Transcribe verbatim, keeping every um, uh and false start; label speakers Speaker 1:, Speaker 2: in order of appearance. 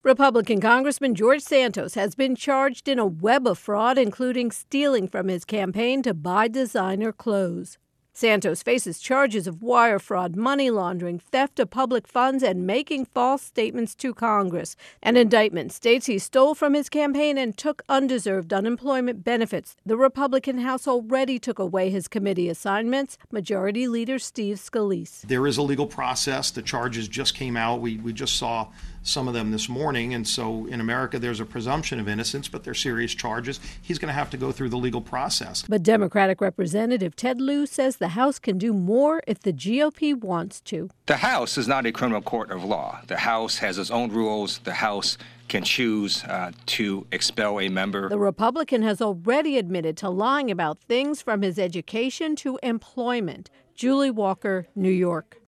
Speaker 1: Republican Congressman George Santos has been charged in a web of fraud, including stealing from his campaign to buy designer clothes. Santos faces charges of wire fraud, money laundering, theft of public funds, and making false statements to Congress. An indictment states he stole from his campaign and took undeserved unemployment benefits. The Republican House already took away his committee assignments. Majority Leader Steve Scalise.
Speaker 2: There is a legal process. The charges just came out. We, we just saw some of them this morning. And so in America, there's a presumption of innocence, but they're serious charges. He's going to have to go through the legal process.
Speaker 1: But Democratic Representative Ted Lieu says the House can do more if the G O P wants to.
Speaker 3: The House is not a criminal court of law. The House has its own rules. The House can choose uh, to expel a member.
Speaker 1: The Republican has already admitted to lying about things from his education to employment. Julie Walker, New York.